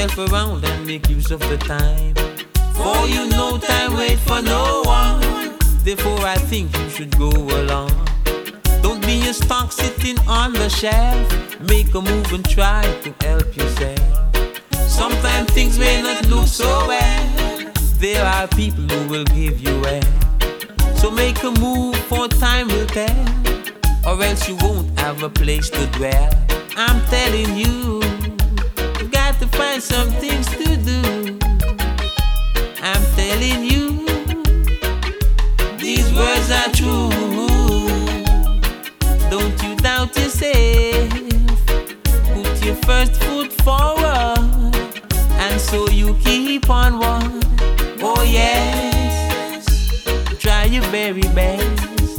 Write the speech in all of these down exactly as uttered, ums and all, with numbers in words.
yourself around and make use of the time. For you know time wait for no one. Therefore I think you should go along. Don't be a stock sitting on the shelf. Make a move and try to help yourself. Sometimes things may not look so well. There are people who will give you help. So make a move, for time will tell, or else you won't have a place to dwell. I'm telling you, you got to find some things to do. I'm telling you, these words are true. Don't you doubt yourself. Put your first foot forward, and so you keep on one. Oh yes, try your very best.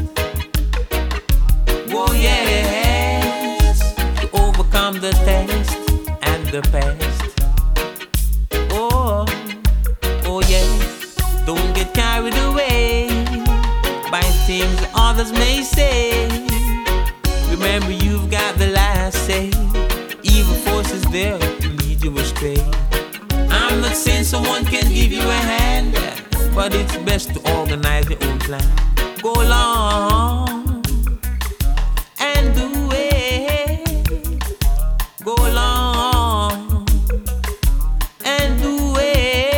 Oh yes, to overcome the test and the past. Oh, oh yes, don't get carried away by things others may say. Remember, you've got the last say. Evil forces there to lead you astray. I'm not saying someone can give you a hand, but it's best to organize your own plan. Go along and do it. Go along and do it.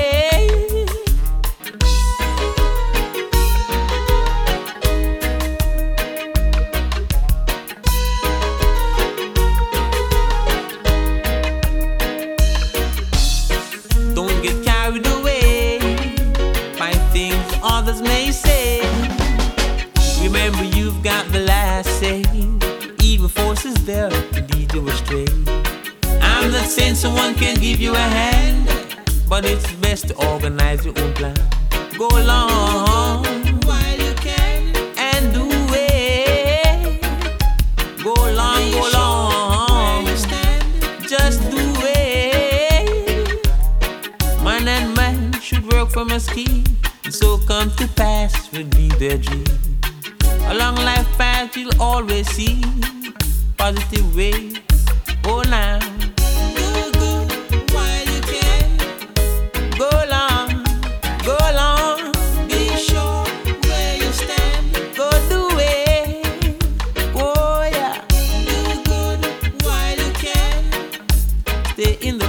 Don't get carried away by things others may say. Remember, you've got the last say. Evil forces there to lead you astray. I'm not saying someone can give you a hand, but it's best to organize your own plan. Go along while you can and do it. Go along, go along, just do it. Man and man should work from a scheme, and so come to pass will be their dream. Along life path you'll always see positive ways. Oh now, do good while you can. Go long, go long. Be sure where you stand. Go do it. Oh yeah, do good while you can. Stay in the